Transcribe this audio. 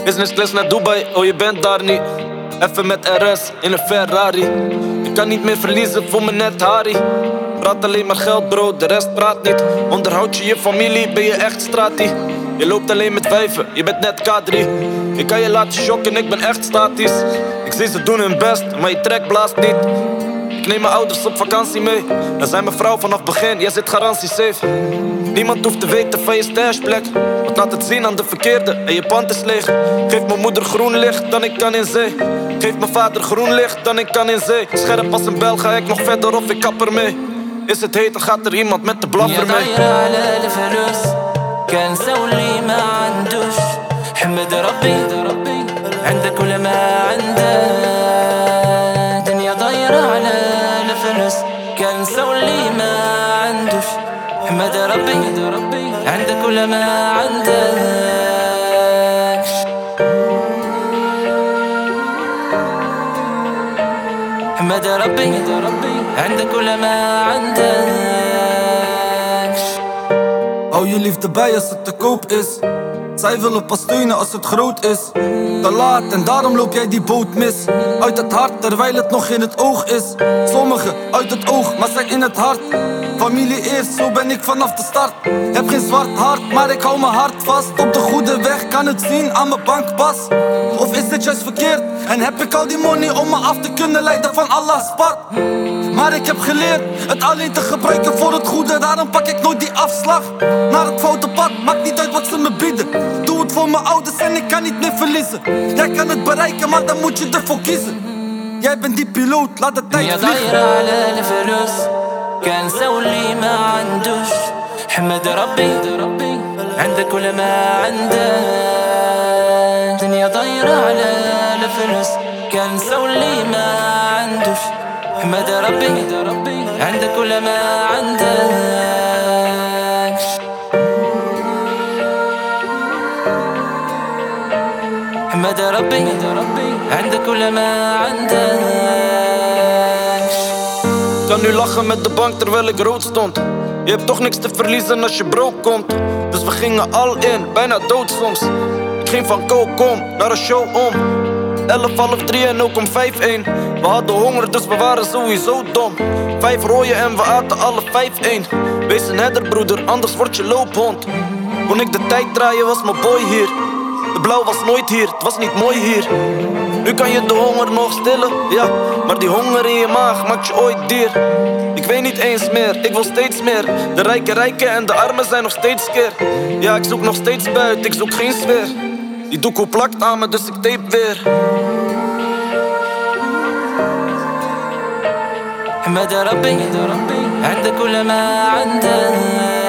Business class naar Dubai, oh je bent daar niet. Even met RS in een Ferrari. Ik kan niet meer verliezen, voel me net Harry. Praat alleen maar geld bro, de rest praat niet. Onderhoud je familie, ben je echt stratie. Je loopt alleen met wijven, je bent net K3. Ik kan je laten shocken, ik ben echt statisch. Ik zie ze doen hun best, maar je trek blaast niet. Ik neem mijn ouders op vakantie mee. Dan zijn mijn vrouw vanaf begin, jij zit garantie safe. Niemand hoeft te weten van je stashplek. Want laat het zien aan de verkeerde en je pand is leeg. Geef mijn moeder groen licht, dan ik kan in zee. Geef mijn vader groen licht, dan ik kan in zee. Scherp als een bel, ga ik nog verder of ik kap ermee. Is het heet, dan gaat er iemand met de blaffer mee. كان سولي ما عندوش حمد ربي عنده كل ما عنده دنيا ضايرة على الفلوس كان سولي ما عندوش حمد ربي عنده كل ما عنده حمد ربي عنده كل ما عنده Hou je liefde bij als het te koop is. Zij willen pas steunen als het groot is. Te laat en daarom loop jij die boot mis. Uit het hart terwijl het nog in het oog is. Sommigen uit het oog, maar zijn in het hart. Familie eerst, zo ben ik vanaf de start. Heb geen zwart hart, maar ik hou mijn hart vast. Op de goede weg, kan het zien aan mijn bankpas. Of is dit juist verkeerd? En heb ik al die money om me af te kunnen leiden van Allah's pad? Maar ik heb geleerd het alleen te gebruiken voor het goede. Daarom pak ik nooit die afslag naar het foute pad, maakt niet uit wat ze me bieden. Doe het voor mijn ouders en ik kan niet meer verliezen. Jij kan het bereiken, maar dan moet je ervoor kiezen. Jij bent die piloot, laat de tijd vliegen. كان سولي ما عندوش حمد ربي عنده كل ما عنده دنيا ضايرة على الفلوس كان سولي ما عندوش حمد ربي عنده كل ما عنده حمد ربي عنده كل ما عنده Ik kan nu lachen met de bank terwijl ik rood stond. Je hebt toch niks te verliezen als je brood komt. Dus we gingen al in, bijna dood soms. Ik ging van kom naar een show om 11:30 en ook om 5:1. We hadden honger, dus we waren sowieso dom. 5 rooien en we aten alle 5-1. Wees een herder broeder, anders word je loophond. Kon ik de tijd draaien was mijn boy hier. De blauw was nooit hier, het was niet mooi hier. Nu kan je de honger nog stillen, ja. Maar die honger in je maag maakt je ooit dier. Ik weet niet eens meer, ik wil steeds meer. De rijken en de armen zijn nog steeds keer. Ja, ik zoek nog steeds buiten, ik zoek geen sfeer. Die doekoe plakt aan me, dus ik tape weer. حمد ربي عنده كل ما عنده